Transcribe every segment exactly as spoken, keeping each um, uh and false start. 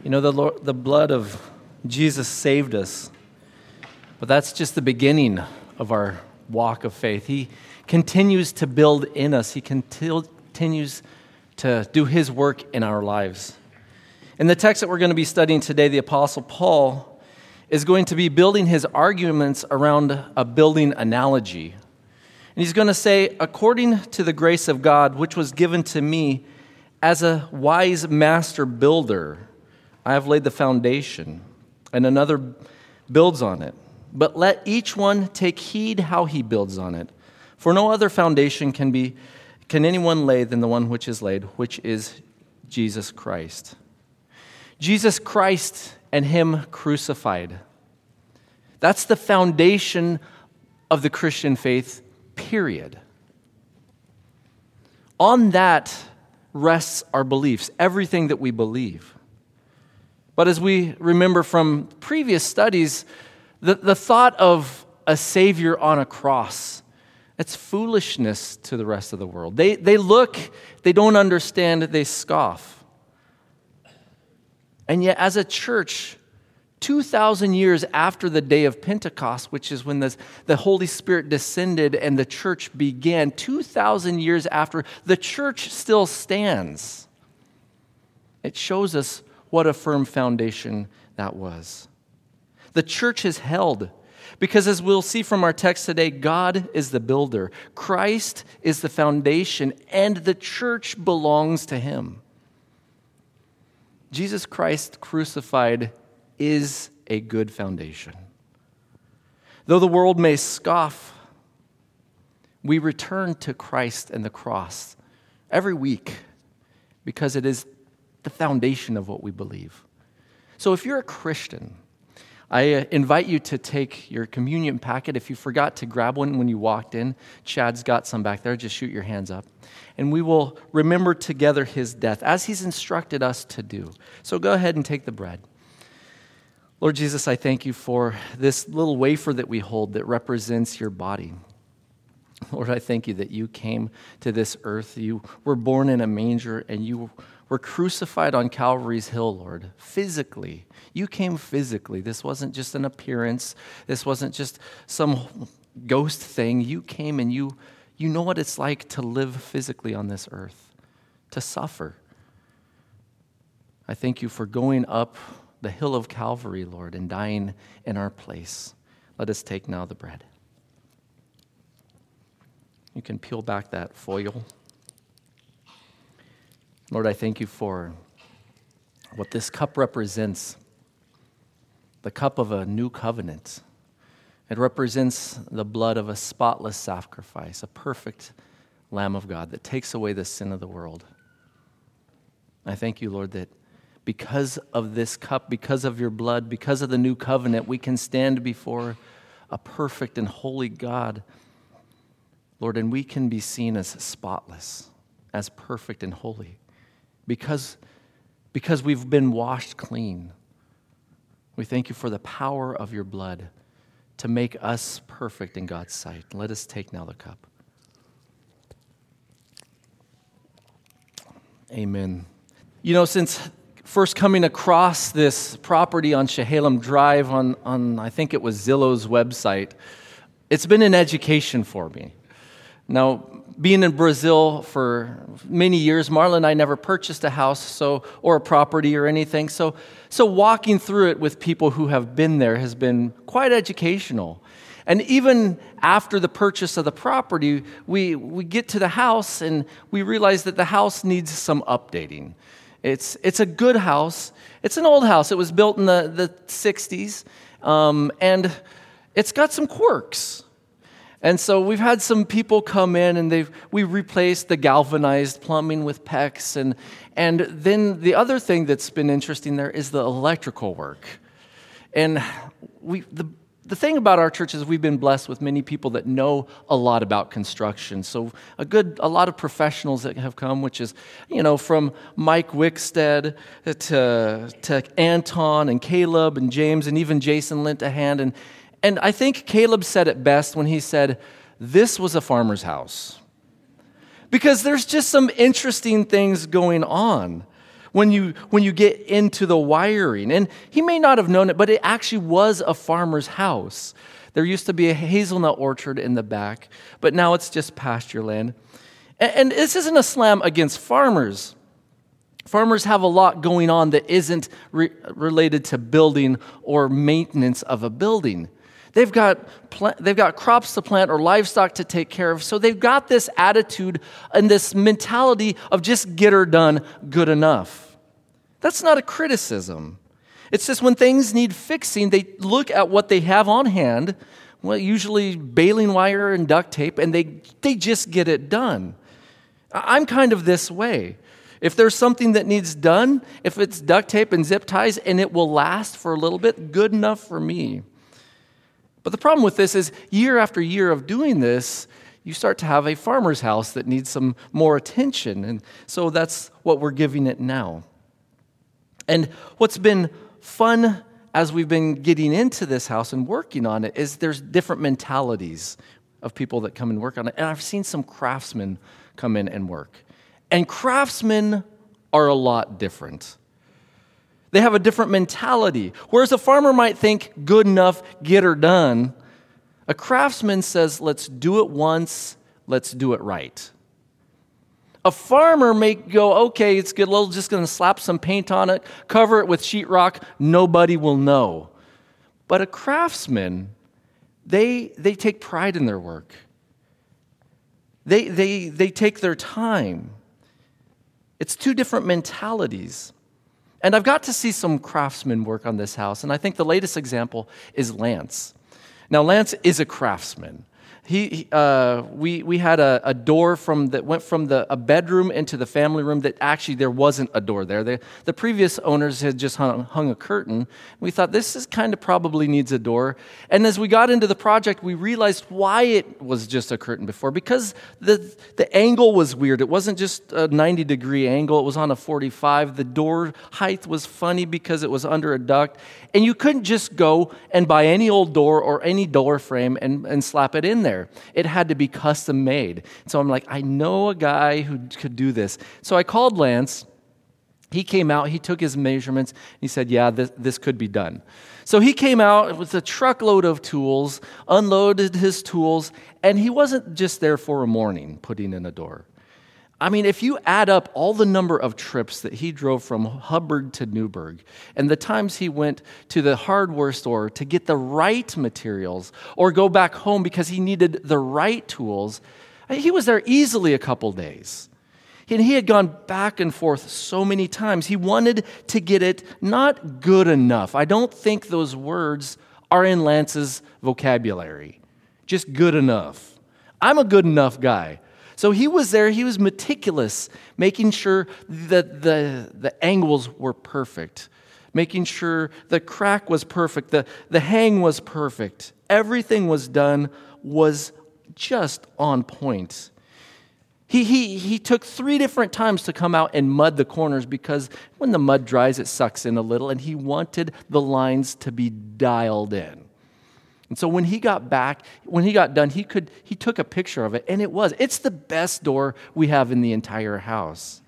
You know, the Lord, the blood of Jesus saved us, but that's just the beginning of our walk of faith. He continues to build in us. He continues to do His work in our lives. In the text that we're going to be studying today, the Apostle Paul is going to be building his arguments around a building analogy. And he's going to say, according to the grace of God, which was given to me as a wise master builder, I have laid the foundation, and another builds on it. But let each one take heed how he builds on it. For no other foundation can be can anyone lay than the one which is laid, which is Jesus Christ. Jesus Christ and Him crucified. That's the foundation of the Christian faith, period. On that rests our beliefs, everything that we believe. But as we remember from previous studies, the, the thought of a Savior on a cross, it's foolishness to the rest of the world. They, they look, they don't understand, they scoff. And yet as a church, two thousand years after the day of Pentecost, which is when the, the Holy Spirit descended and the church began, two thousand years after, the church still stands. It shows us what a firm foundation that was. The church is held because, as we'll see from our text today, God is the builder. Christ is the foundation, and the church belongs to Him. Jesus Christ crucified is a good foundation. Though the world may scoff, we return to Christ and the cross every week because it is the foundation of what we believe. So if you're a Christian, I invite you to take your communion packet. If you forgot to grab one when you walked in, Chad's got some back there. Just shoot your hands up. And we will remember together His death as He's instructed us to do. So go ahead and take the bread. Lord Jesus, I thank You for this little wafer that we hold that represents Your body. Lord, I thank You that You came to this earth. You were born in a manger and You were crucified on Calvary's hill, Lord, physically. You came physically. This wasn't just an appearance. This wasn't just some ghost thing. You came and you, you know what it's like to live physically on this earth, to suffer. I thank You for going up the hill of Calvary, Lord, and dying in our place. Let us take now the bread. You can peel back that foil. Lord, I thank You for what this cup represents, the cup of a new covenant. It represents the blood of a spotless sacrifice, a perfect Lamb of God that takes away the sin of the world. I thank You, Lord, that because of this cup, because of Your blood, because of the new covenant, we can stand before a perfect and holy God, Lord, and we can be seen as spotless, as perfect and holy. Because, because we've been washed clean. We thank You for the power of Your blood to make us perfect in God's sight. Let us take now the cup. Amen. You know, since first coming across this property on Chehalem Drive on, on, I think it was Zillow's website, it's been an education for me. Now, being in Brazil for many years, Marla and I never purchased a house so or a property or anything. So, so walking through it with people who have been there has been quite educational. And even after the purchase of the property, we, we get to the house and we realize that the house needs some updating. It's it's a good house. It's an old house. It was built in the, the sixties, um, and it's got some quirks. And so we've had some people come in and they've we replaced the galvanized plumbing with P E X. And, and then the other thing that's been interesting there is the electrical work. And we the the thing about our church is we've been blessed with many people that know a lot about construction. So a good a lot of professionals that have come, which is, you know, from Mike Wickstead to, to Anton and Caleb and James and even Jason lent a hand. And And I think Caleb said it best when he said, this was a farmer's house. Because there's just some interesting things going on. when you when you get into the wiring. And he may not have known it, but it actually was a farmer's house. There used to be a hazelnut orchard in the back, but now it's just pasture land. And, and this isn't a slam against farmers. Farmers have a lot going on that isn't re- related to building or maintenance of a building. They've got plant, they've got crops to plant or livestock to take care of, so they've got this attitude and this mentality of just get her done good enough. That's not a criticism. It's just when things need fixing, they look at what they have on hand, well, usually baling wire and duct tape, and they they just get it done. I'm kind of this way. If there's something that needs done, if it's duct tape and zip ties and it will last for a little bit, good enough for me. But the problem with this is year after year of doing this, you start to have a farmer's house that needs some more attention. And so that's what we're giving it now. And what's been fun as we've been getting into this house and working on it is there's different mentalities of people that come and work on it. And I've seen some craftsmen come in and work. And craftsmen are a lot different. They have a different mentality. Whereas a farmer might think, good enough, get her done, a craftsman says, let's do it once, let's do it right. A farmer may go, okay, it's good, we're just going to slap some paint on it, cover it with sheetrock, nobody will know. But a craftsman, they they take pride in their work. They they they take their time. It's two different mentalities. And I've got to see some craftsmen work on this house, and I think the latest example is Lance. Now, Lance is a craftsman. He, he uh, we we had a, a door from that went from the a bedroom into the family room that actually there wasn't a door there. The, the previous owners had just hung, hung a curtain. We thought this is kind of probably needs a door. And as we got into the project, we realized why it was just a curtain before, because the the angle was weird. It wasn't just a ninety degree angle. It was on a forty-five. The door height was funny because it was under a duct. And you couldn't just go and buy any old door or any door frame and, and slap it in there. It had to be custom made. So I'm like, I know a guy who could do this. So I called Lance. He came out. He took his measurements. He said, yeah, this, this could be done. So he came out with a truckload of tools, unloaded his tools, and he wasn't just there for a morning putting in a door. I mean, if you add up all the number of trips that he drove from Hubbard to Newburgh and the times he went to the hardware store to get the right materials or go back home because he needed the right tools, he was there easily a couple days. And he had gone back and forth so many times. He wanted to get it not good enough. I don't think those words are in Lance's vocabulary. Just good enough. I'm a good enough guy. So he was there, he was meticulous, making sure that the, the angles were perfect, making sure the crack was perfect, the, the hang was perfect. Everything was done, was just on point. He, he, he took three different times to come out and mud the corners because when the mud dries, it sucks in a little, and he wanted the lines to be dialed in. And so when he got back, when he got done, he could he took a picture of it, and it was. It's the best door we have in the entire house.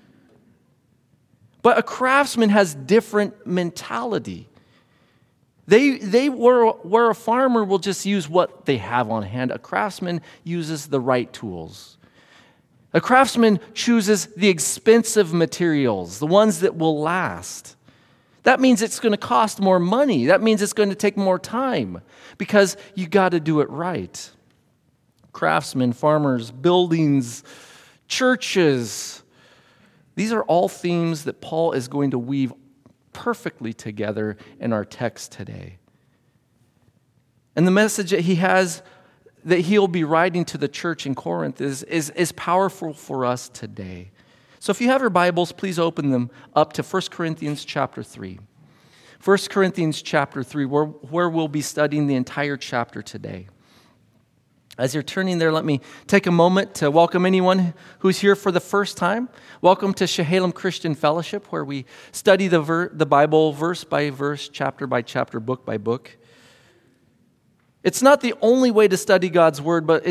But a craftsman has different mentality. They they were where a farmer will just use what they have on hand. A craftsman uses the right tools. A craftsman chooses the expensive materials, the ones that will last. That means it's going to cost more money. That means it's going to take more time because you got to do it right. Craftsmen, farmers, buildings, churches. These are all themes that Paul is going to weave perfectly together in our text today. And the message that he has, that he'll be writing to the church in Corinth is, is, is powerful for us today. So if you have your Bibles, please open them up to First Corinthians chapter three. First Corinthians chapter three, where, where we'll be studying the entire chapter today. As you're turning there, let me take a moment to welcome anyone who's here for the first time. Welcome to Chehalem Christian Fellowship, where we study the, ver- the Bible verse by verse, chapter by chapter, book by book. It's not the only way to study God's Word, but it's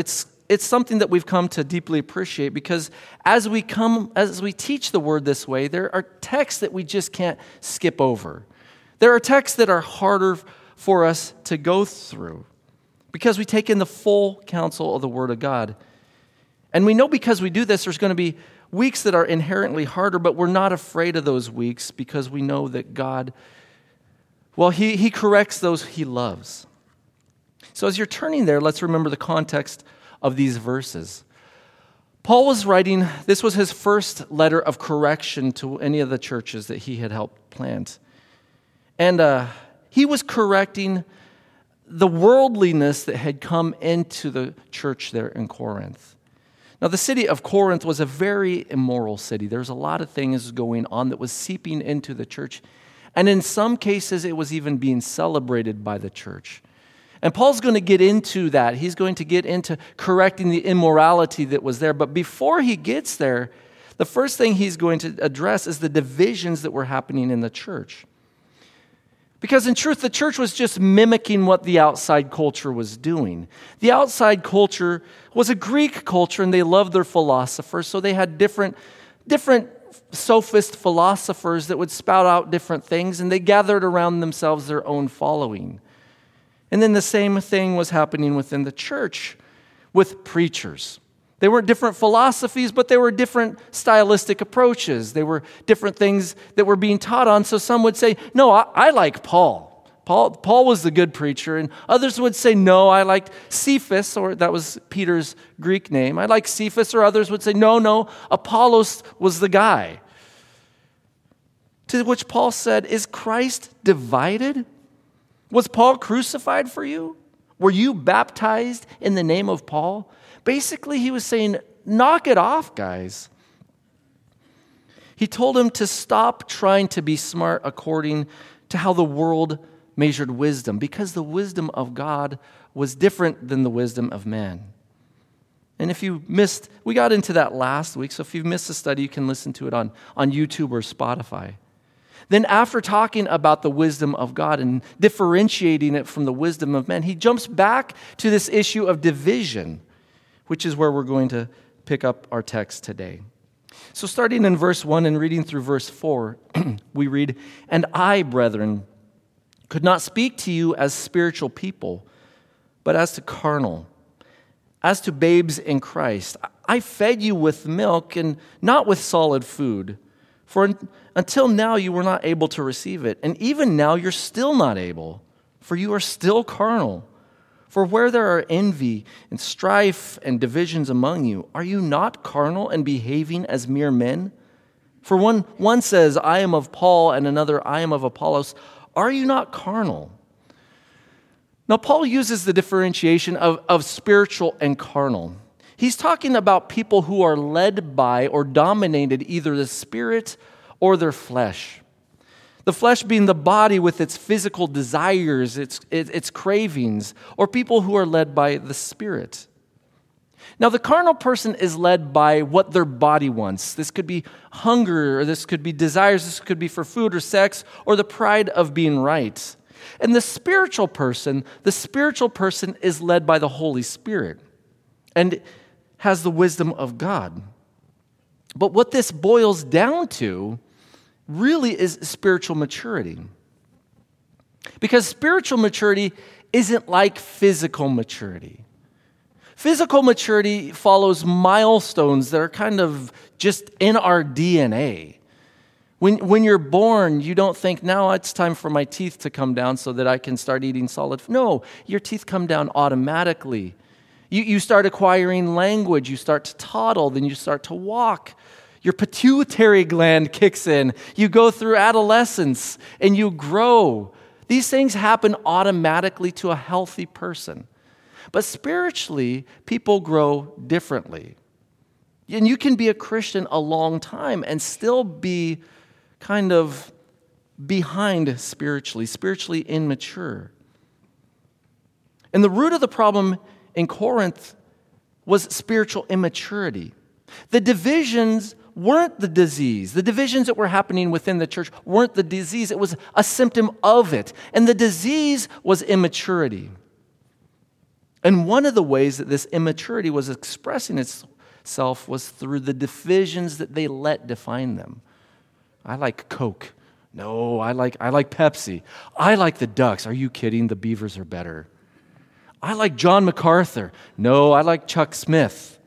it's something that we've come to deeply appreciate because as we come, as we teach the word this way, there are texts that we just can't skip over. There are texts that are harder for us to go through because we take in the full counsel of the word of God. And we know because we do this, there's going to be weeks that are inherently harder, but we're not afraid of those weeks because we know that God, well, he, he corrects those he loves. So as you're turning there, let's remember the context of these verses. Paul was writing, this was his first letter of correction to any of the churches that he had helped plant. And uh, he was correcting the worldliness that had come into the church there in Corinth. Now, the city of Corinth was a very immoral city. There's a lot of things going on that was seeping into the church. And in some cases, it was even being celebrated by the church. And Paul's going to get into that. He's going to get into correcting the immorality that was there. But before he gets there, the first thing he's going to address is the divisions that were happening in the church. Because in truth, the church was just mimicking what the outside culture was doing. The outside culture was a Greek culture, and they loved their philosophers, so they had different, different sophist philosophers that would spout out different things, and they gathered around themselves their own following. And then the same thing was happening within the church with preachers. They weren't different philosophies, but they were different stylistic approaches. They were different things that were being taught on. So some would say, no, I, I like Paul. Paul. Paul was the good preacher. And others would say, no, I liked Cephas, or that was Peter's Greek name. I like Cephas, or others would say, no, no, Apollos was the guy. To which Paul said, is Christ divided? Was Paul crucified for you? Were you baptized in the name of Paul? Basically, he was saying, knock it off, guys. He told him to stop trying to be smart according to how the world measured wisdom, because the wisdom of God was different than the wisdom of man. And if you missed, we got into that last week, so if you've missed the study, you can listen to it on, on YouTube or Spotify. Then after talking about the wisdom of God and differentiating it from the wisdom of men, he jumps back to this issue of division, which is where we're going to pick up our text today. So starting in verse one and reading through verse four, we read, "And I, brethren, could not speak to you as spiritual people, but as to carnal, as to babes in Christ. I fed you with milk and not with solid food. For until now you were not able to receive it, and even now you're still not able, for you are still carnal. For where there are envy and strife and divisions among you, are you not carnal and behaving as mere men? For one, one says, I am of Paul, and another, I am of Apollos. Are you not carnal?" Now, Paul uses the differentiation of, of spiritual and carnal. He's talking about people who are led by or dominated either the spirit or their flesh. The flesh being the body with its physical desires, its, its cravings, or people who are led by the spirit. Now, the carnal person is led by what their body wants. This could be hunger, or this could be desires, this could be for food or sex, or the pride of being right. And the spiritual person, the spiritual person is led by the Holy Spirit and has the wisdom of God. But what this boils down to really is spiritual maturity. Because spiritual maturity isn't like physical maturity. Physical maturity follows milestones that are kind of just in our D N A. When, when you're born, you don't think, now it's time for my teeth to come down so that I can start eating solid food. No, your teeth come down automatically. You, you start acquiring language, you start to toddle, then you start to walk. Your pituitary gland kicks in. You go through adolescence and you grow. These things happen automatically to a healthy person. But spiritually, people grow differently. And you can be a Christian a long time and still be kind of behind spiritually, spiritually immature. And the root of the problem in Corinth was spiritual immaturity. The divisions weren't the disease. The divisions that were happening within the church weren't the disease. It was a symptom of it. And the disease was immaturity. And one of the ways that this immaturity was expressing itself was through the divisions that they let define them. I like Coke. No, I like I like Pepsi. I like the Ducks. Are you kidding? The Beavers are better. I like John MacArthur. No, I like Chuck Smith.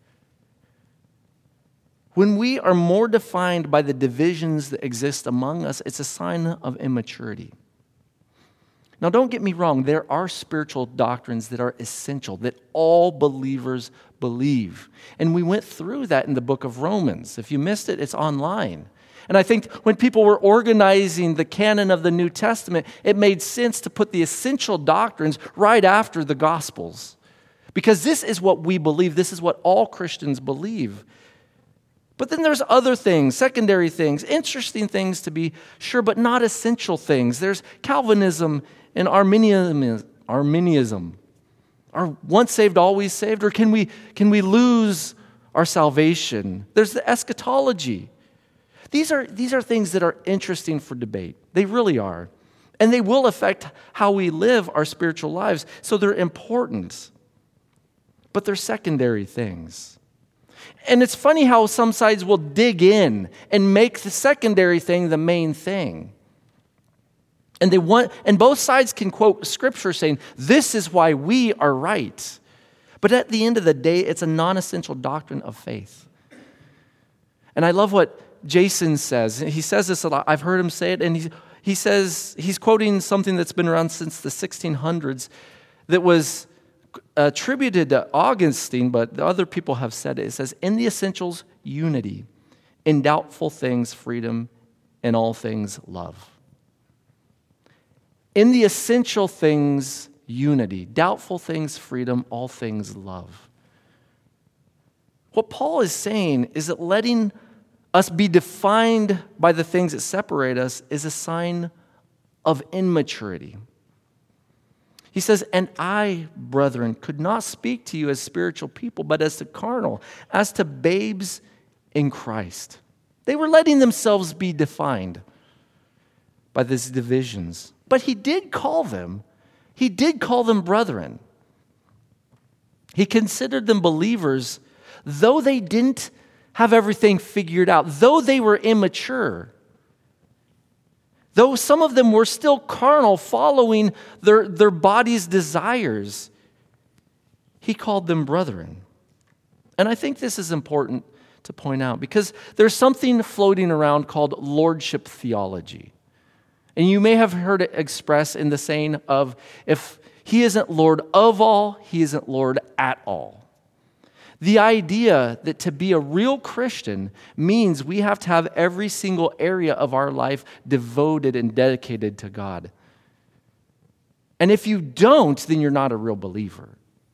When we are more defined by the divisions that exist among us, it's a sign of immaturity. Now, don't get me wrong. There are spiritual doctrines that are essential, that all believers believe. And we went through that in the book of Romans. If you missed it, it's online. And I think when people were organizing the canon of the New Testament, it made sense to put the essential doctrines right after the Gospels. Because this is what we believe. This is what all Christians believe. But then there's other things, secondary things, interesting things to be sure, but not essential things. There's Calvinism and Arminianism. Arminianism. Are once saved, always saved? Or can we, can we lose our salvation? There's the eschatology. These are, these are things that are interesting for debate. They really are. And they will affect how we live our spiritual lives. So they're important. But they're secondary things. And it's funny how some sides will dig in and make the secondary thing the main thing. And they want, and both sides can quote scripture saying, this is why we are right. But at the end of the day, it's a non-essential doctrine of faith. And I love what Jason says. He says this a lot. I've heard him say it. And he, he says, he's quoting something that's been around since the sixteen hundreds that was attributed to Augustine, but other people have said it. It says, in the essentials, unity. In doubtful things, freedom. In all things, love. In the essential things, unity. Doubtful things, freedom. All things, love. What Paul is saying is that letting us be defined by the things that separate us is a sign of immaturity. He says, and I, brethren, could not speak to you as spiritual people, but as to carnal, as to babes in Christ. They were letting themselves be defined by these divisions. But he did call them, he did call them brethren. He considered them believers, though they didn't have everything figured out, though they were immature. Though some of them were still carnal, following their, their body's desires, he called them brethren. And I think this is important to point out because there's something floating around called lordship theology. And you may have heard it expressed in the saying of, if he isn't Lord of all, he isn't Lord at all. The idea that to be a real Christian means we have to have every single area of our life devoted and dedicated to God. And if you don't, then you're not a real believer.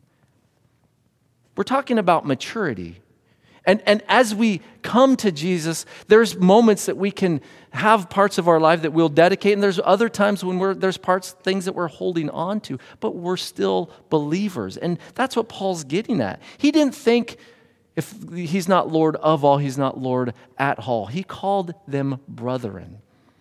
We're talking about maturity. And, and as we come to Jesus, there's moments that we can have parts of our life that we'll dedicate, and there's other times when we're, there's parts, things that we're holding on to, but we're still believers. And that's what Paul's getting at. He didn't think if he's not Lord of all, he's not Lord at all. He called them brethren.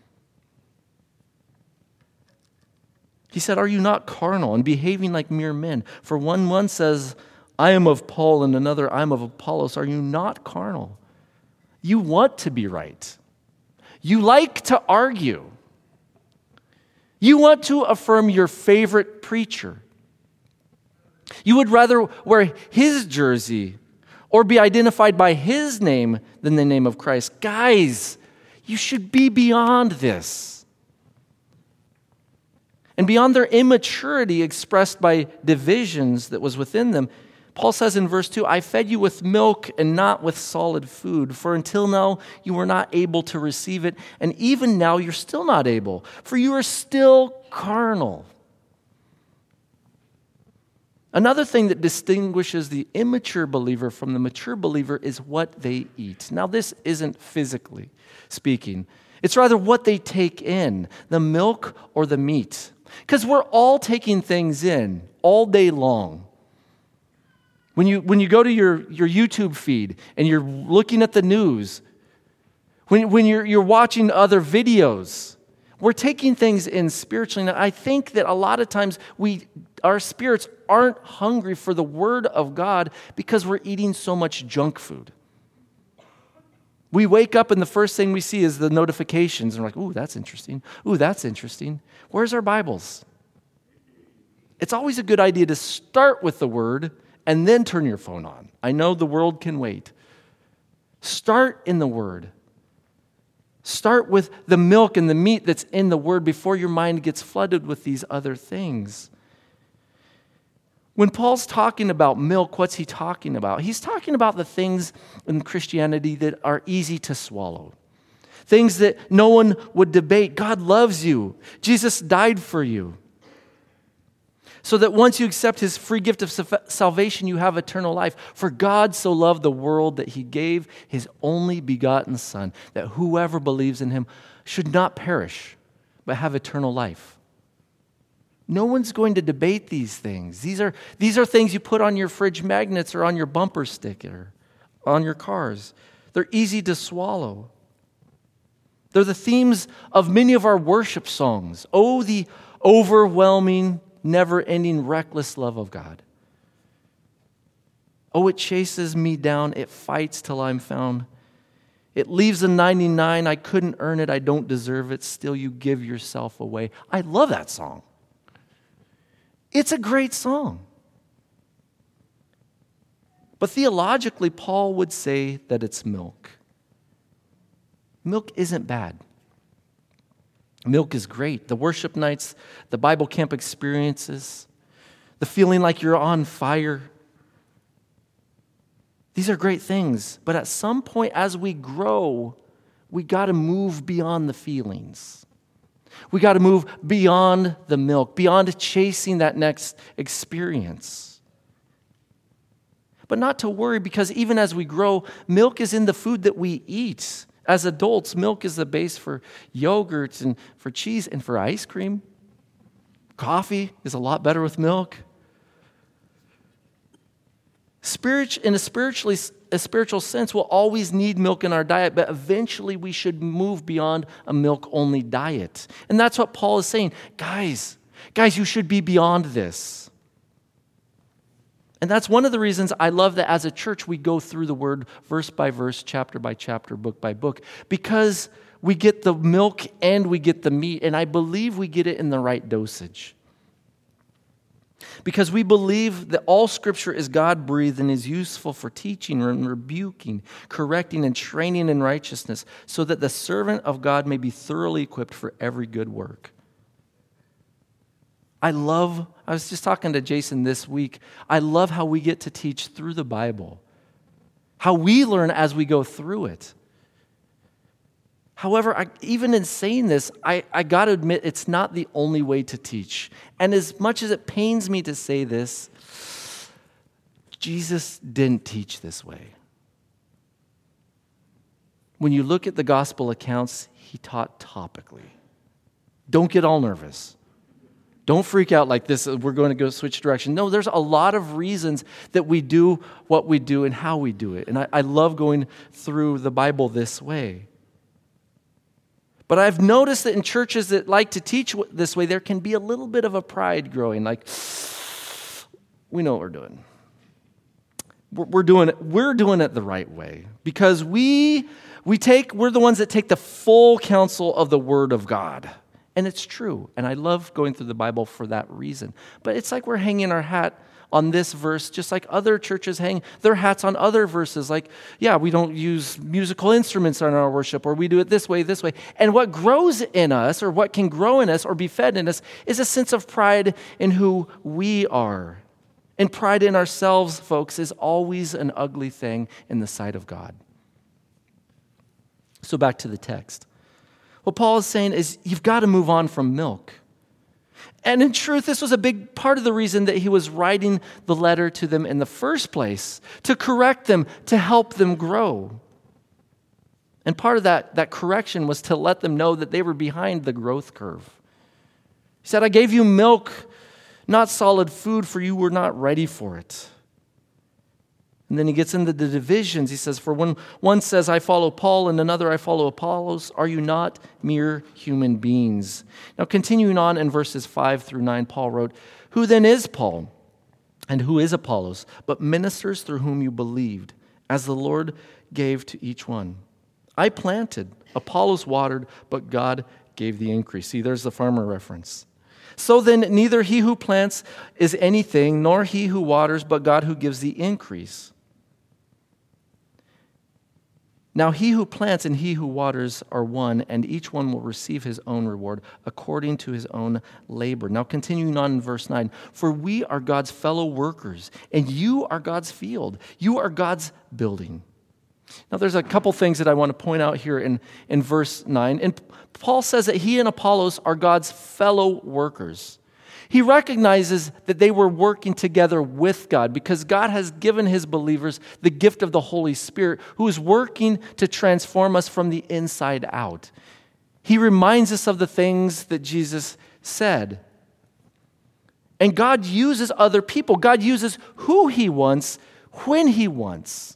He said, are you not carnal and behaving like mere men? For one one says, I am of Paul, and another, I am of Apollos. Are you not carnal? You want to be right. You like to argue. You want to affirm your favorite preacher. You would rather wear his jersey or be identified by his name than the name of Christ. Guys, you should be beyond this. And beyond their immaturity expressed by divisions that was within them, Paul says in verse two, I fed you with milk and not with solid food, for until now you were not able to receive it, and even now you're still not able, for you are still carnal. Another thing that distinguishes the immature believer from the mature believer is what they eat. Now, this isn't physically speaking. It's rather what they take in, the milk or the meat. Because we're all taking things in all day long. When you, when you go to your, your YouTube feed and you're looking at the news, when, when you're, you're watching other videos, We're taking things in spiritually. And I think that a lot of times we, our spirits aren't hungry for the Word of God because we're eating so much junk food. We wake up and the first thing we see is the notifications. And we're like, ooh, that's interesting. Ooh, that's interesting. Where's our Bibles? It's always a good idea to start with the Word and then turn your phone on. I know the world can wait. Start in the Word. Start with the milk and the meat that's in the Word before your mind gets flooded with these other things. When Paul's talking about milk, what's he talking about? He's talking about the things in Christianity that are easy to swallow. Things that no one would debate. God loves you. Jesus died for you. So that once you accept his free gift of salvation, you have eternal life. For God so loved the world that he gave his only begotten Son, that whoever believes in him should not perish, but have eternal life. No one's going to debate these things. These are, these are things you put on your fridge magnets or on your bumper sticker, on your cars. They're easy to swallow. They're the themes of many of our worship songs. Oh, the overwhelming, never-ending, reckless love of God. Oh, it chases me down. It fights till I'm found. It leaves a ninety-nine. I couldn't earn it. I don't deserve it. Still you give yourself away. I love that song. It's a great song. But theologically, Paul would say that it's milk. Milk isn't bad. Milk is great. The worship nights, the Bible camp experiences, the feeling like you're on fire. These are great things. But at some point, as we grow, we got to move beyond the feelings. We got to move beyond the milk, beyond chasing that next experience. But not to worry, because even as we grow, milk is in the food that we eat. As adults, milk is the base for yogurt and for cheese and for ice cream. Coffee is a lot better with milk. Spirit, in a spiritually, a spiritual sense, we'll always need milk in our diet, but eventually we should move beyond a milk-only diet. And that's what Paul is saying. Guys, guys, you should be beyond this. And that's one of the reasons I love that as a church we go through the Word verse by verse, chapter by chapter, book by book, because we get the milk and we get the meat, and I believe we get it in the right dosage. Because we believe that all Scripture is God-breathed and is useful for teaching and rebuking, correcting and training in righteousness, so that the servant of God may be thoroughly equipped for every good work. I love, I was just talking to Jason this week, I love how we get to teach through the Bible, how we learn as we go through it. However, I, even in saying this, I, I got to admit it's not the only way to teach. And as much as it pains me to say this, Jesus didn't teach this way. When you look at the gospel accounts, he taught topically. Don't get all nervous. Don't freak out like this, we're going to go switch direction. No, there's a lot of reasons that we do what we do and how we do it. And I, I love going through the Bible this way. But I've noticed that in churches that like to teach this way, there can be a little bit of a pride growing. Like, we know what we're doing. We're, we're doing it. We're doing it the right way because we we take. We're the ones that take the full counsel of the Word of God, and it's true. And I love going through the Bible for that reason. But it's like we're hanging our hat on this verse, just like other churches hang their hats on other verses. Like, yeah, we don't use musical instruments in our worship, or we do it this way, this way. And what grows in us, or what can grow in us, or be fed in us, is a sense of pride in who we are. And pride in ourselves, folks, is always an ugly thing in the sight of God. So back to the text. What Paul is saying is you've got to move on from milk. And in truth, this was a big part of the reason that he was writing the letter to them in the first place, to correct them, to help them grow. And part of that, that correction was to let them know that they were behind the growth curve. He said, I gave you milk, not solid food, for you were not ready for it. And then he gets into the divisions. He says, for when one says, I follow Paul, and another, I follow Apollos, are you not mere human beings? Now, continuing on in verses five through nine, Paul wrote, who then is Paul? And who is Apollos? But ministers through whom you believed, as the Lord gave to each one. I planted, Apollos watered, but God gave the increase. See, there's the farmer reference. So then, neither he who plants is anything, nor he who waters, but God who gives the increase. Now he who plants and he who waters are one, and each one will receive his own reward according to his own labor. Now continuing on in verse nine, for we are God's fellow workers, and you are God's field. You are God's building. Now there's a couple things that I want to point out here in, in verse nine. And Paul says that he and Apollos are God's fellow workers. He recognizes that they were working together with God because God has given his believers the gift of the Holy Spirit, who is working to transform us from the inside out. He reminds us of the things that Jesus said. And God uses other people. God uses who he wants, when he wants.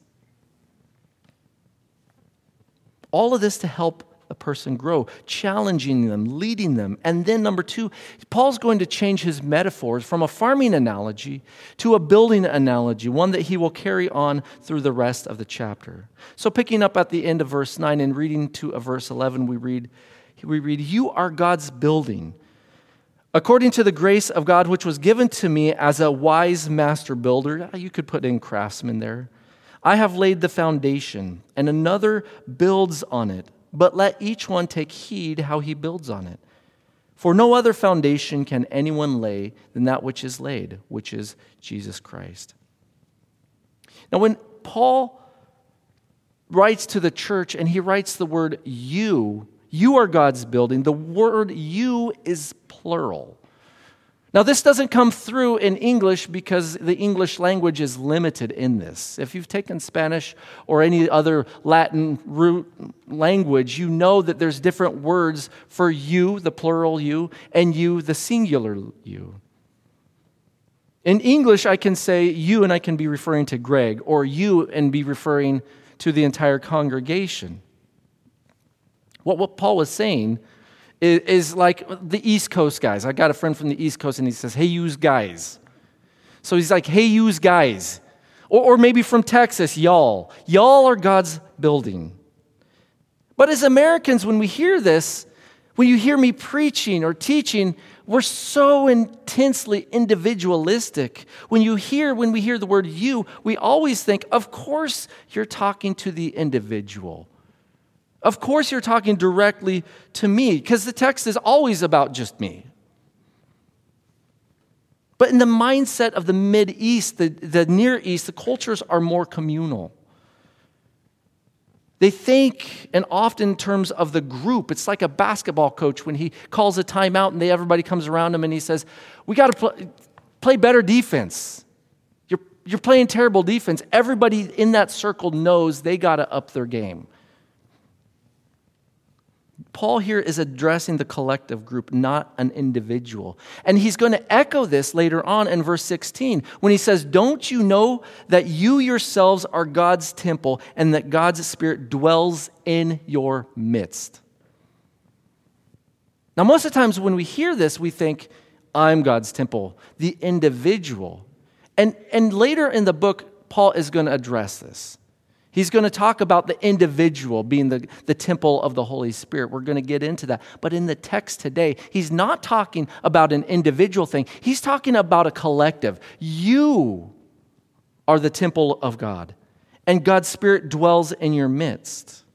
All of this to help a person grow, challenging them, leading them. And then number two, Paul's going to change his metaphors from a farming analogy to a building analogy, one that he will carry on through the rest of the chapter. So picking up at the end of verse nine and reading to verse eleven, we read, we read, you are God's building, according to the grace of God which was given to me as a wise master builder. You could put in craftsman there. I have laid the foundation, and another builds on it. But let each one take heed how he builds on it. For no other foundation can anyone lay than that which is laid, which is Jesus Christ. Now, when Paul writes to the church and he writes the word you, you are God's building, the word you is plural. Now, this doesn't come through in English because the English language is limited in this. If you've taken Spanish or any other Latin root language, you know that there's different words for you, the plural you, and you, the singular you. In English, I can say you and I can be referring to Greg, or you and be referring to the entire congregation. What, what Paul was saying is like the East Coast guys. I got a friend from the East Coast and he says, hey, yous guys. So he's like, hey, yous guys. Or, or maybe from Texas, y'all. Y'all are God's building. But as Americans, when we hear this, when you hear me preaching or teaching, we're so intensely individualistic. When you hear, when we hear the word you, we always think, of course you're talking to the individual. Of course you're talking directly to me, because the text is always about just me. But in the mindset of the Mid-East, the, the Near East, the cultures are more communal. They think, and often in terms of the group. It's like a basketball coach when he calls a timeout and they, everybody comes around him and he says, we got to play, play better defense. You're, you're playing terrible defense. Everybody in that circle knows they got to up their game. Paul here is addressing the collective group, not an individual. And he's going to echo this later on in verse sixteen when he says, don't you know that you yourselves are God's temple and that God's Spirit dwells in your midst? Now, most of the times when we hear this, we think, I'm God's temple, the individual. And, and later in the book, Paul is going to address this. He's going to talk about the individual being the, the temple of the Holy Spirit. We're going to get into that. But in the text today, he's not talking about an individual thing. He's talking about a collective. You are the temple of God, and God's Spirit dwells in your midst.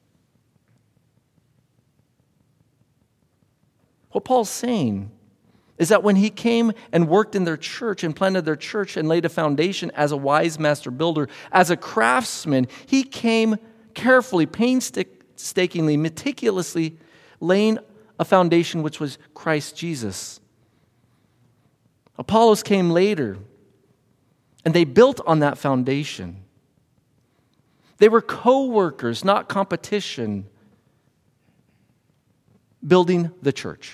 What Paul's saying is that when he came and worked in their church and planted their church and laid a foundation as a wise master builder, as a craftsman, he came carefully, painstakingly, meticulously laying a foundation which was Christ Jesus. Apollos came later, and they built on that foundation. They were co-workers, not competition, building the church,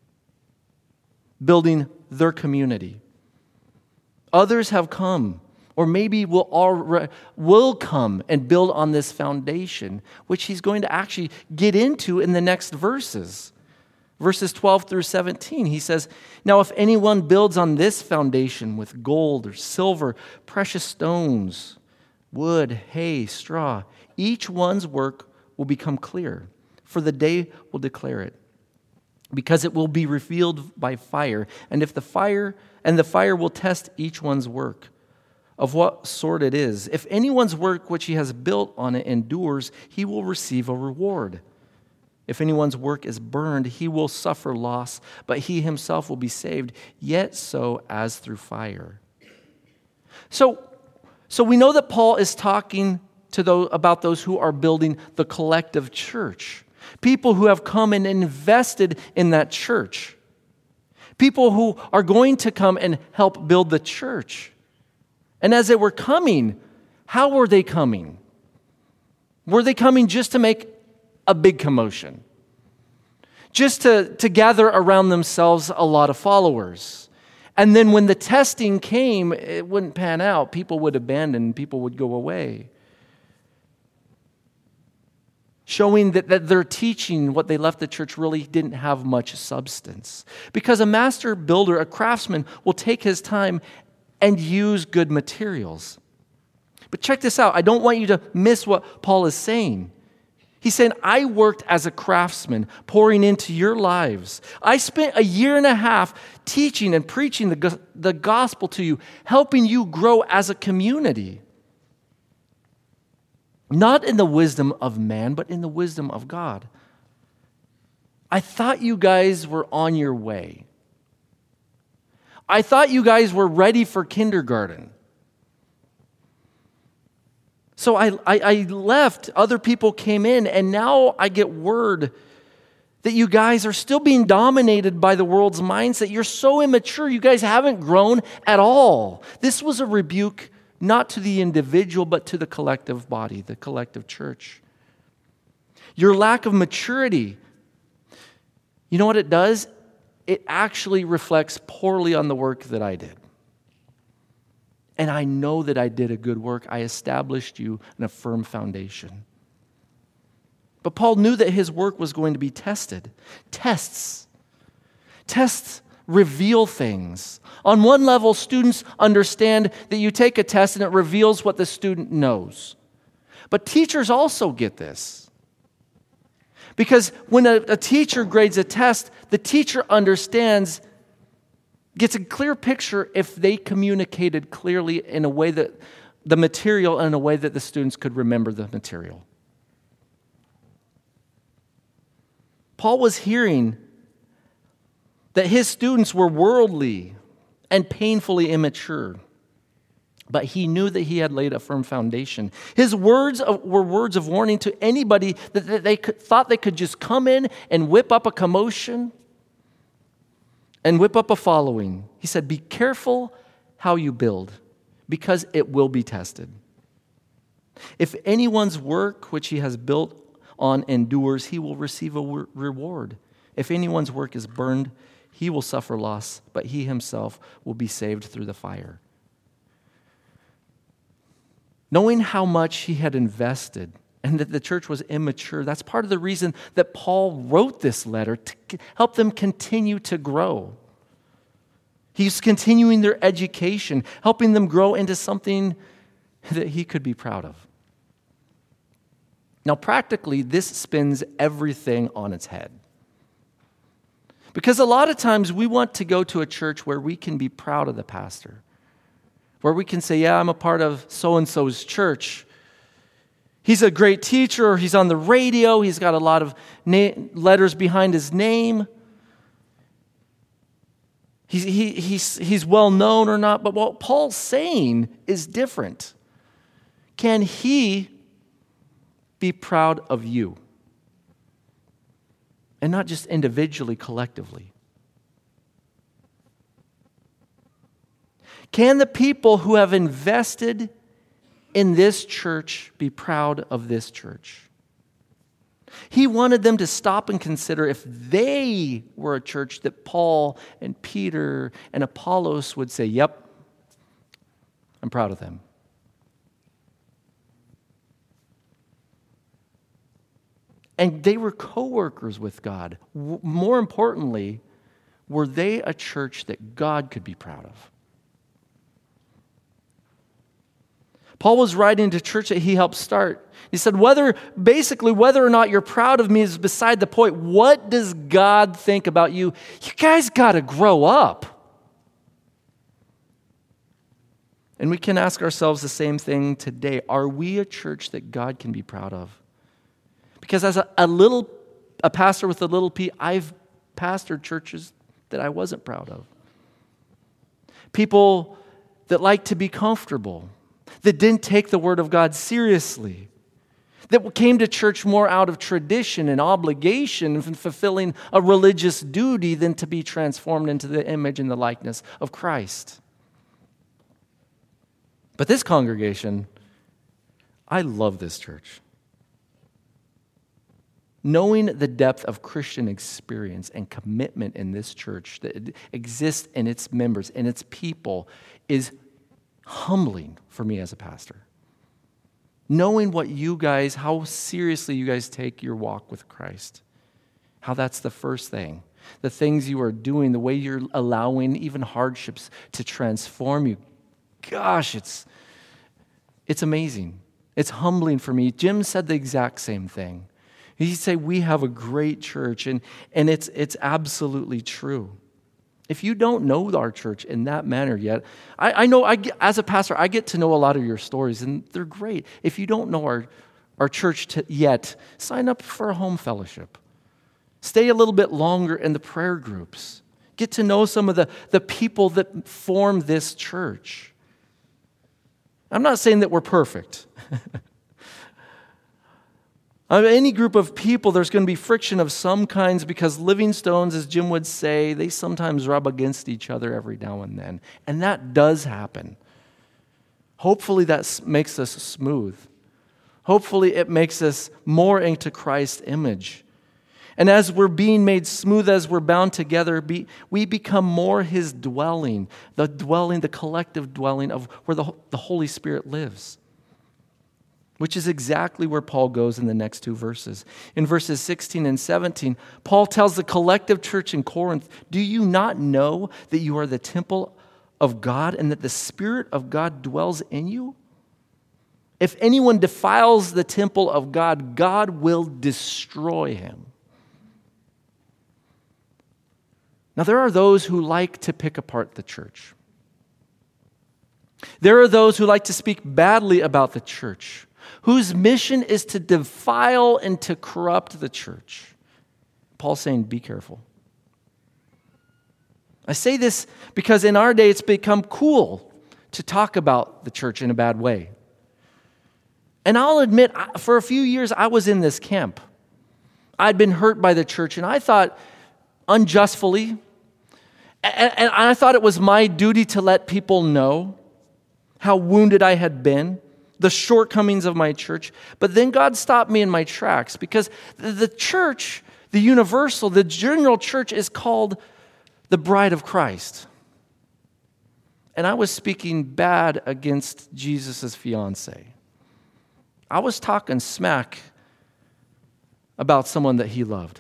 building their community. Others have come Or maybe we'll, already, will come and build on this foundation, which he's going to actually get into in the next verses. Verses twelve through seventeen, he says, "Now if anyone builds on this foundation with gold or silver, precious stones, wood, hay, straw, each one's work will become clear, for the day will declare it, because it will be revealed by fire, and if the fire and the fire will test each one's work, of what sort it is. If anyone's work which he has built on it endures, he will receive a reward. If anyone's work is burned, he will suffer loss, but he himself will be saved, yet so as through fire." So, so we know that Paul is talking to those, about those who are building the collective church. People who have come and invested in that church. People who are going to come and help build the church. And as they were coming, how were they coming? Were they coming just to make a big commotion? Just to, to gather around themselves a lot of followers? And then when the testing came, it wouldn't pan out. People would abandon, people would go away. Showing that, that their teaching, what they left the church, really didn't have much substance. Because a master builder, a craftsman, will take his time and use good materials. But check this out. I don't want you to miss what Paul is saying. He's saying, I worked as a craftsman, pouring into your lives. I spent a year and a half teaching and preaching the, the gospel to you, helping you grow as a community. Not in the wisdom of man, but in the wisdom of God. I thought you guys were on your way. I thought you guys were ready for kindergarten. So I, I, I left, other people came in, and now I get word that you guys are still being dominated by the world's mindset. You're so immature, you guys haven't grown at all. This was a rebuke not to the individual, but to the collective body, the collective church. Your lack of maturity, you know what it does? It actually reflects poorly on the work that I did. And I know that I did a good work. I established you in a firm foundation. But Paul knew that his work was going to be tested. Tests. Tests reveal things. On one level, students understand that you take a test and it reveals what the student knows. But teachers also get this. Because when a, a teacher grades a test, the teacher understands, gets a clear picture if they communicated clearly in a way that the material, in a way that the students could remember the material. Paul was hearing that his students were worldly and painfully immature. But he knew that he had laid a firm foundation. His words of, were words of warning to anybody that, that they could, thought they could just come in and whip up a commotion and whip up a following. He said, be careful how you build, because it will be tested. If anyone's work which he has built on endures, he will receive a w- reward. If anyone's work is burned, he will suffer loss, but he himself will be saved through the fire. Knowing how much he had invested and that the church was immature, that's part of the reason that Paul wrote this letter, to help them continue to grow. He's continuing their education, helping them grow into something that he could be proud of. Now, practically, this spins everything on its head. Because a lot of times we want to go to a church where we can be proud of the pastor, where we can say, yeah, I'm a part of so-and-so's church. He's a great teacher, or he's on the radio, he's got a lot of na- letters behind his name. He's, he, he's, he's well known or not, but what Paul's saying is different. Can he be proud of you? And not just individually, collectively. Can the people who have invested in this church be proud of this church? He wanted them to stop and consider if they were a church that Paul and Peter and Apollos would say, yep, I'm proud of them. And they were co-workers with God. W- more importantly, were they a church that God could be proud of? Paul was writing to a church that he helped start. He said, whether, basically, whether or not you're proud of me is beside the point. What does God think about you? You guys got to grow up. And we can ask ourselves the same thing today. Are we a church that God can be proud of? Because as a, a little, a pastor with a little p, I've pastored churches that I wasn't proud of. People that like to be comfortable, that didn't take the Word of God seriously, that came to church more out of tradition and obligation and fulfilling a religious duty than to be transformed into the image and the likeness of Christ. But this congregation, I love this church. Knowing the depth of Christian experience and commitment in this church that exists in its members and its people is humbling for me as a pastor. Knowing what you guys, how seriously you guys take your walk with Christ, how that's the first thing. The things you are doing, the way you're allowing even hardships to transform you. Gosh, it's, it's amazing. It's humbling for me. Jim said the exact same thing. He'd say, we have a great church, and, and it's, it's absolutely true. If you don't know our church in that manner yet, I, I know I get, as a pastor, I get to know a lot of your stories, and they're great. If you don't know our, our church to, yet, sign up for a home fellowship. Stay a little bit longer in the prayer groups. Get to know some of the, the people that form this church. I'm not saying that we're perfect. Any group of people, there's going to be friction of some kinds because living stones, as Jim would say, they sometimes rub against each other every now and then. And that does happen. Hopefully that makes us smooth. Hopefully it makes us more into Christ's image. And as we're being made smooth, as we're bound together, be, we become more His dwelling, the dwelling, the collective dwelling of where the, the Holy Spirit lives. Which is exactly where Paul goes in the next two verses. In verses sixteen and seventeen, Paul tells the collective church in Corinth, do you not know that you are the temple of God and that the Spirit of God dwells in you? If anyone defiles the temple of God, God will destroy him. Now, there are those who like to pick apart the church. There are those who like to speak badly about the church, whose mission is to defile and to corrupt the church. Paul's saying, be careful. I say this because in our day it's become cool to talk about the church in a bad way. And I'll admit, for a few years I was in this camp. I'd been hurt by the church, and I thought unjustly, and I thought it was my duty to let people know how wounded I had been, the shortcomings of my church. But then God stopped me in my tracks because the church, the universal, the general church is called the bride of Christ. And I was speaking bad against Jesus' fiancée. I was talking smack about someone that he loved.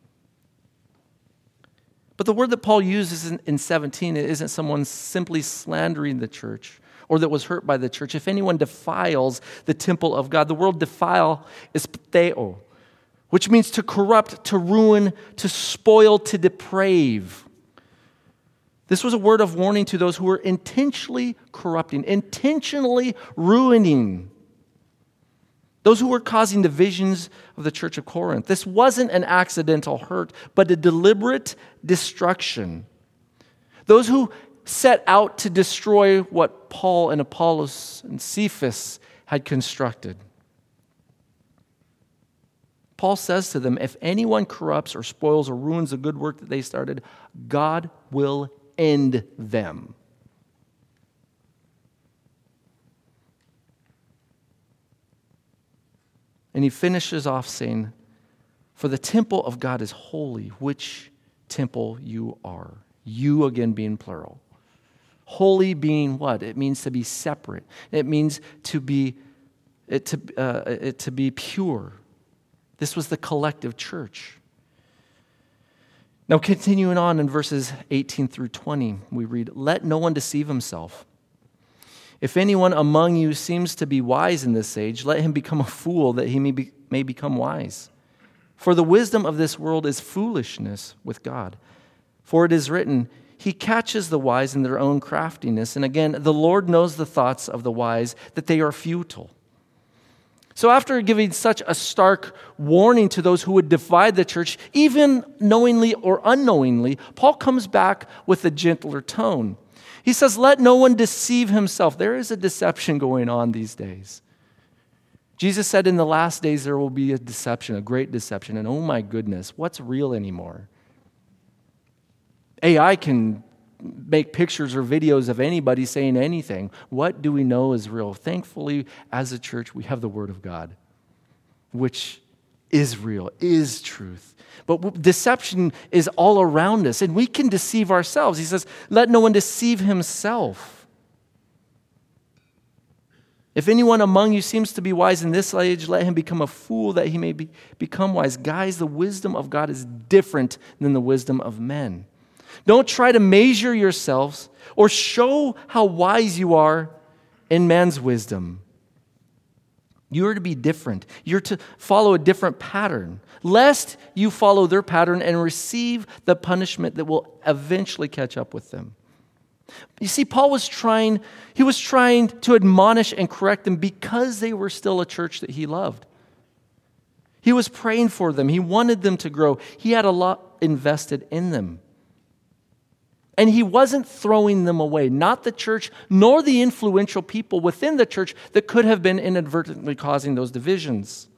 But the word that Paul uses in, in seventeen isn't someone simply slandering the church or that was hurt by the church. If anyone defiles the temple of God, the word defile is pteo, which means to corrupt, to ruin, to spoil, to deprave. This was a word of warning to those who were intentionally corrupting, intentionally ruining, those who were causing divisions of the church of Corinth. This wasn't an accidental hurt, but a deliberate destruction. Those who set out to destroy what Paul and Apollos and Cephas had constructed. Paul says to them, if anyone corrupts or spoils or ruins the good work that they started, God will end them. And he finishes off saying, for the temple of God is holy, which temple you are. You, again, being plural. Holy being what? It means to be separate. It means to be it to uh, it to be pure. This was the collective church. Now, continuing on in verses eighteen through twenty, we read, "Let no one deceive himself. If anyone among you seems to be wise in this age, let him become a fool that he may, be, may become wise. For the wisdom of this world is foolishness with God. For it is written, He catches the wise in their own craftiness. And again, the Lord knows the thoughts of the wise, that they are futile." So after giving such a stark warning to those who would divide the church, even knowingly or unknowingly, Paul comes back with a gentler tone. He says, let no one deceive himself. There is a deception going on these days. Jesus said in the last days there will be a deception, a great deception. And oh my goodness, what's real anymore? A I can make pictures or videos of anybody saying anything. What do we know is real? Thankfully, as a church, we have the Word of God, which is real, is truth. But deception is all around us, and we can deceive ourselves. He says, let no one deceive himself. If anyone among you seems to be wise in this age, let him become a fool that he may be, become wise. Guys, the wisdom of God is different than the wisdom of men. Don't try to measure yourselves or show how wise you are in man's wisdom. You are to be different. You're to follow a different pattern, lest you follow their pattern and receive the punishment that will eventually catch up with them. You see, Paul was trying, he was trying to admonish and correct them because they were still a church that he loved. He was praying for them. He wanted them to grow. He had a lot invested in them. And he wasn't throwing them away, not the church, nor the influential people within the church that could have been inadvertently causing those divisions.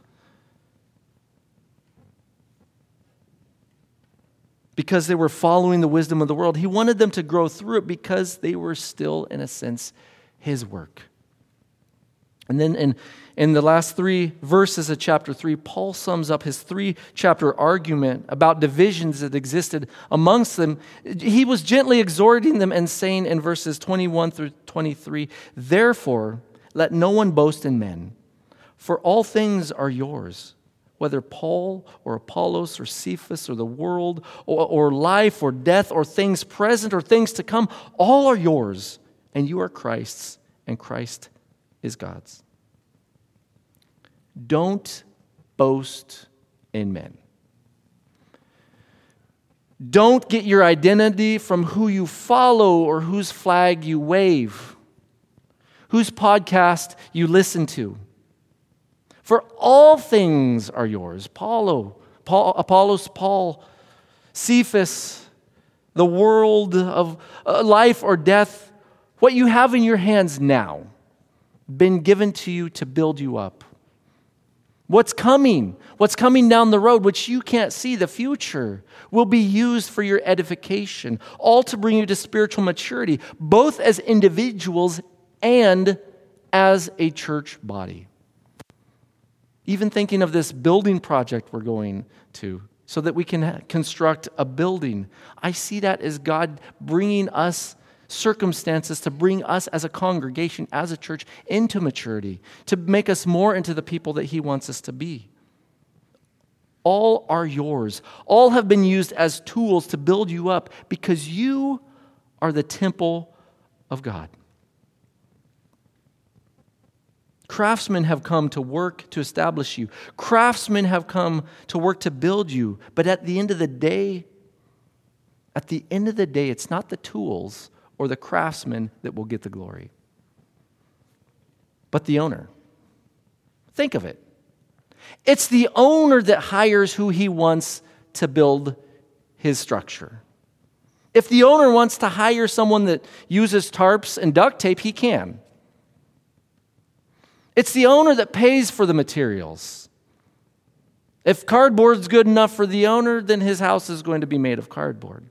Because they were following the wisdom of the world, he wanted them to grow through it because they were still, in a sense, his work. And then in, in the last three verses of chapter three, Paul sums up his three-chapter argument about divisions that existed amongst them. He was gently exhorting them and saying in verses twenty-one through twenty-three, therefore, let no one boast in men, for all things are yours, whether Paul or Apollos or Cephas or the world or, or life or death or things present or things to come, all are yours, and you are Christ's, and Christ is God's. Don't boast in men. Don't get your identity from who you follow or whose flag you wave, whose podcast you listen to. For all things are yours. Paulo, Paul, Apollos, Paul, Cephas, the world of life or death, what you have in your hands now, been given to you to build you up. What's coming, what's coming down the road, which you can't see, the future, will be used for your edification, all to bring you to spiritual maturity, both as individuals and as a church body. Even thinking of this building project we're going to, so that we can construct a building, I see that as God bringing us circumstances to bring us as a congregation, as a church, into maturity, to make us more into the people that He wants us to be. All are yours. All have been used as tools to build you up because you are the temple of God. Craftsmen have come to work to establish you. Craftsmen have come to work to build you. But at the end of the day, at the end of the day, it's not the tools or the craftsman that will get the glory, but the owner. Think of it. It's the owner that hires who he wants to build his structure. If the owner wants to hire someone that uses tarps and duct tape, he can. It's the owner that pays for the materials. If cardboard's good enough for the owner, then his house is going to be made of cardboard.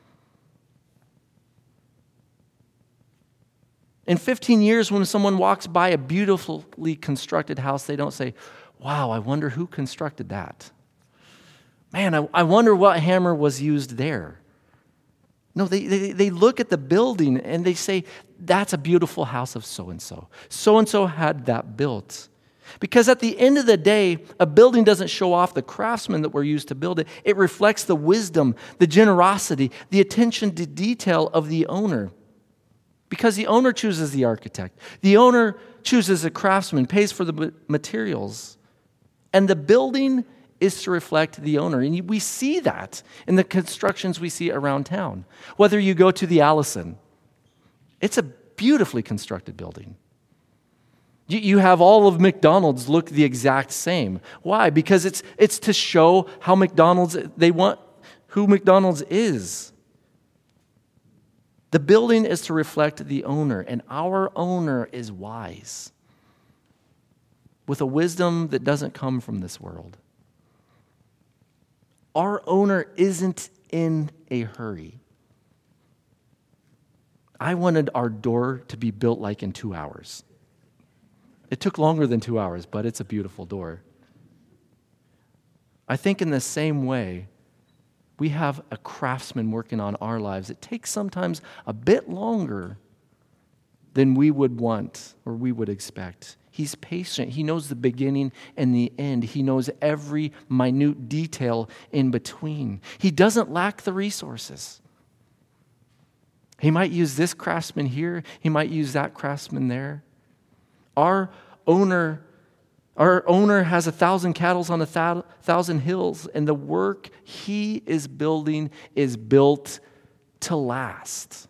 In fifteen years, when someone walks by a beautifully constructed house, they don't say, wow, I wonder who constructed that. Man, I, I wonder what hammer was used there. No, they, they, they look at the building and they say, that's a beautiful house of so-and-so. So-and-so had that built. Because at the end of the day, a building doesn't show off the craftsmen that were used to build it. It reflects the wisdom, the generosity, the attention to detail of the owner. Because the owner chooses the architect. The owner chooses a craftsman, pays for the materials. And the building is to reflect the owner. And we see that in the constructions we see around town. Whether you go to the Allison, it's a beautifully constructed building. You, you have all of McDonald's look the exact same. Why? Because it's it's to show how McDonald's, they want, who McDonald's is. The building is to reflect the owner, and our owner is wise, with a wisdom that doesn't come from this world. Our owner isn't in a hurry. I wanted our door to be built like in two hours. It took longer than two hours, but it's a beautiful door. I think in the same way, we have a craftsman working on our lives. It takes sometimes a bit longer than we would want or we would expect. He's patient. He knows the beginning and the end. He knows every minute detail in between. He doesn't lack the resources. He might use this craftsman here. He might use that craftsman there. Our owner, our owner has a thousand cattle on a thou- thousand hills, and the work he is building is built to last.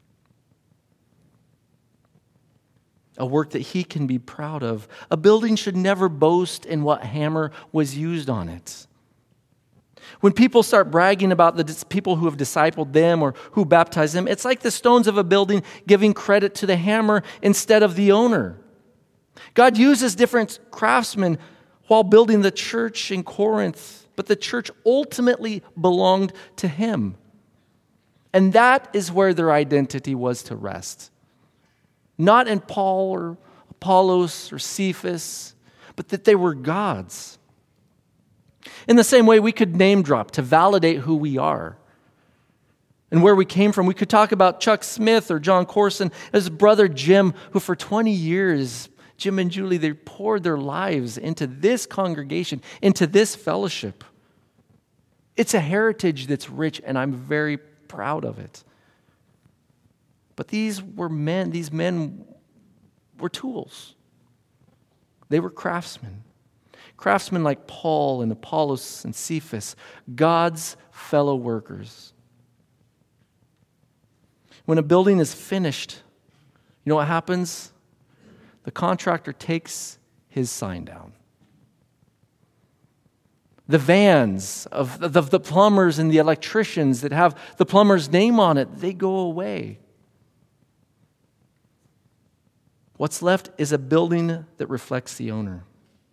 A work that he can be proud of. A building should never boast in what hammer was used on it. When people start bragging about the people who have discipled them or who baptized them, it's like the stones of a building giving credit to the hammer instead of the owner. God uses different craftsmen while building the church in Corinth, but the church ultimately belonged to him. And that is where their identity was to rest. Not in Paul or Apollos or Cephas, but that they were God's. In the same way, we could name drop to validate who we are and where we came from. We could talk about Chuck Smith or John Corson, his brother Jim, who for twenty years, Jim and Julie, they poured their lives into this congregation, into this fellowship. It's a heritage that's rich, and I'm very proud of it. But these were men, these men were tools. They were craftsmen. Craftsmen like Paul and Apollos and Cephas, God's fellow workers. When a building is finished, you know what happens? The contractor takes his sign down. The vans of the, the plumbers and the electricians that have the plumber's name on it, they go away. What's left is a building that reflects the owner.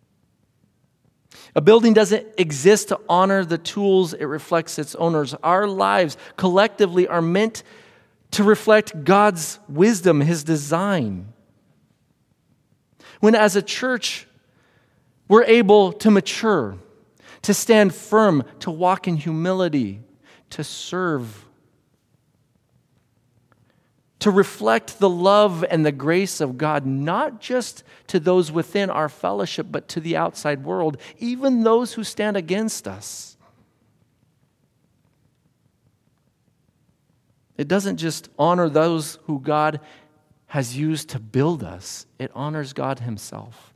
A building doesn't exist to honor the tools, it reflects its owners. Our lives collectively are meant to reflect God's wisdom, his design. When as a church, we're able to mature, to stand firm, to walk in humility, to serve, to reflect the love and the grace of God, not just to those within our fellowship, but to the outside world, even those who stand against us. It doesn't just honor those who God has used to build us. It honors God himself.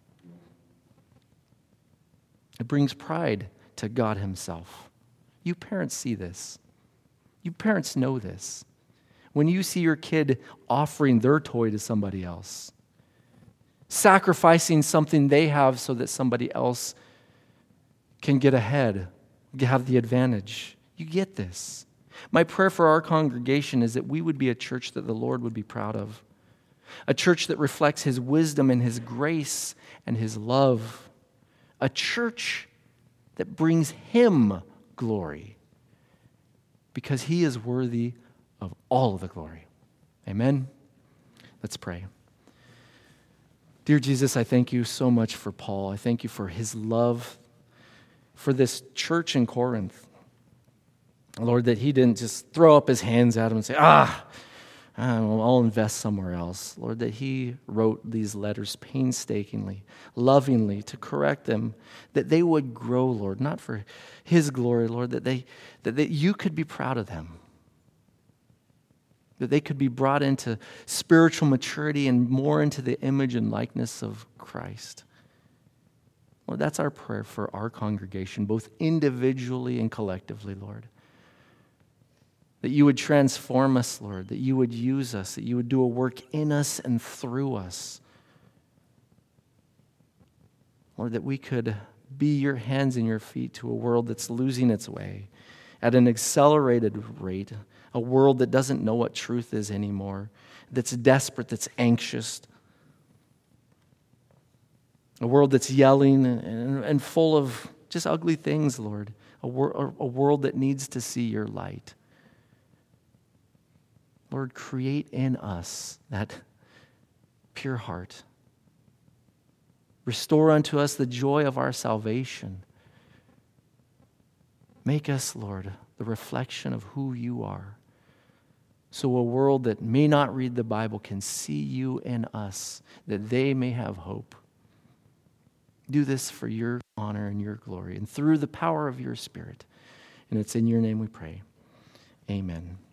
It brings pride to God himself. You parents see this. You parents know this. When you see your kid offering their toy to somebody else, sacrificing something they have so that somebody else can get ahead, have the advantage, you get this. My prayer for our congregation is that we would be a church that the Lord would be proud of, a church that reflects his wisdom and his grace and his love, a church that brings him glory because he is worthy of all of the glory. Amen? Let's pray. Dear Jesus, I thank you so much for Paul. I thank you for his love for this church in Corinth. Lord, that he didn't just throw up his hands at him and say, ah, I'll invest somewhere else. Lord, that he wrote these letters painstakingly, lovingly to correct them, that they would grow, Lord, not for his glory, Lord, that they that they, you could be proud of them, that they could be brought into spiritual maturity and more into the image and likeness of Christ. Lord, that's our prayer for our congregation, both individually and collectively, Lord. That you would transform us, Lord, that you would use us, that you would do a work in us and through us. Lord, that we could be your hands and your feet to a world that's losing its way at an accelerated rate, a world that doesn't know what truth is anymore, that's desperate, that's anxious, a world that's yelling and, and full of just ugly things, Lord, a, wor- a world that needs to see your light. Lord, create in us that pure heart. Restore unto us the joy of our salvation. Make us, Lord, the reflection of who you are. So a world that may not read the Bible can see you in us, that they may have hope. Do this for your honor and your glory and through the power of your Spirit. And it's in your name we pray. Amen.